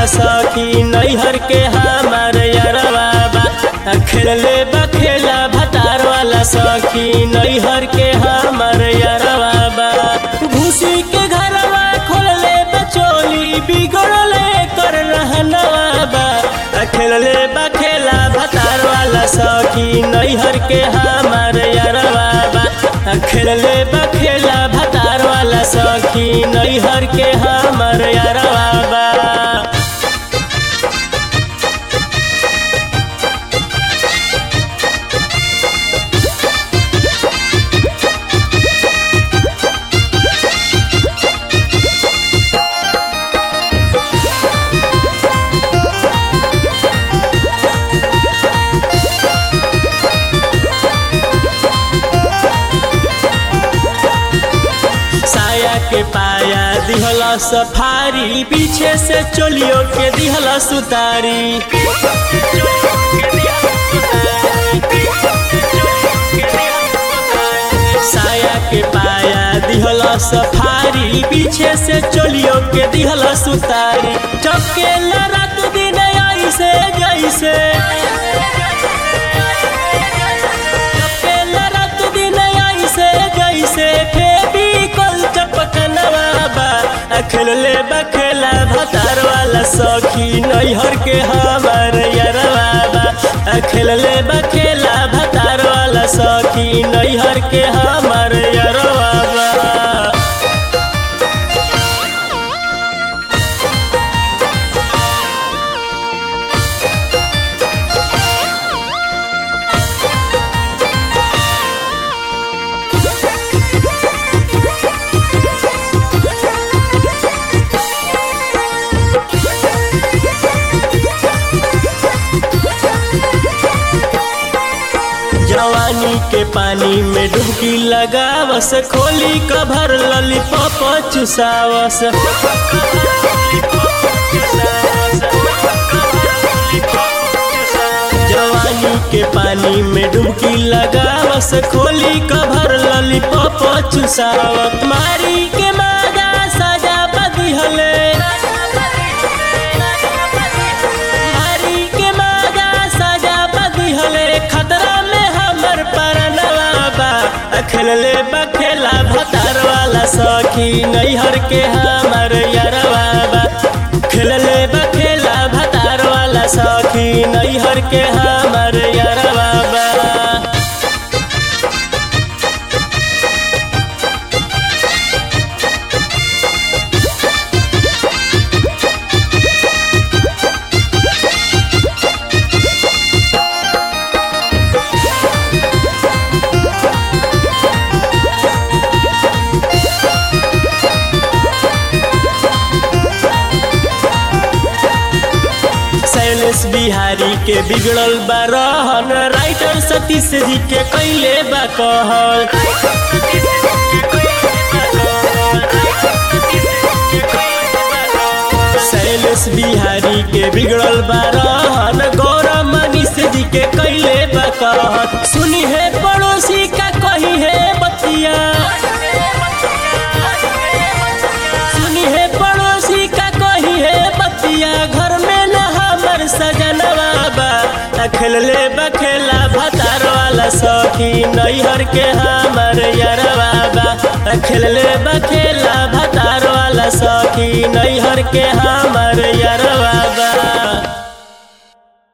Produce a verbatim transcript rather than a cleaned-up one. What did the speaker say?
वाला सखी नैहर के हमार यारवा बा। खेलले बा खेला भतार वाला सखी नैहर के हमार यारवा बा। घुसी के घरवा खोलले बचोली बिगड़ले कर रहनवा बा। खेलले बा खेला भतार वाला सखी नैहर के हमार यारवा बा। खेलले बा खेला भतार वाला सखी नैहर के हमार यारवा बा। के पाया दिहला सफारी पीछे से चोलियों के दिहला सुतारी। साया के पाया दिहला सफारी पीछे से चोलियों के दिहला सुतारी। चपकेला रात दिन ऐसे जैसे चपकेला रात दिन ऐसे जैसे फेबी कल चपकनवा बा। खेलले बा खेला भतार वाला सखी नैहर के हमार यारवा बा। खेलले बा खेला भतार वाला सखी नैहर के हमार यारवा बा। जवानी के पानी में डुबकी लगावस खोली कभर लॉलीपॉप चुसावस। जवानी के पानी में डुबकी लगावस खोली कभर लॉलीपॉप चुसावस। मारी के मादा सजा बदिहले मारी के मादा सजा बदिहले खतरा खेलले बा खेला भतार वाला सखी नैहर के हमार यारवा बा। खेलले बा खेला भतार वाला सखी नैहर के हमार यारवा बा। शैलेश बिहारी के बिगड़ल बा रहन राइटर सतीश जी के कैले बा कहल। शैलेश बिहारी के बिगड़ल बा रहन गौरव मनीष जी के कैले बा कहल। सुनी है पड़ोसी का कही है बतिया सुनी है पड़ोसी का कही है बतिया घर में सजनवा बा। खेलले बा खेला भतार वाला सखी नैहर के हमार यारवा बा। खेलले बा खेला भतार वाला सखी नैहर के हमार यारवा बा।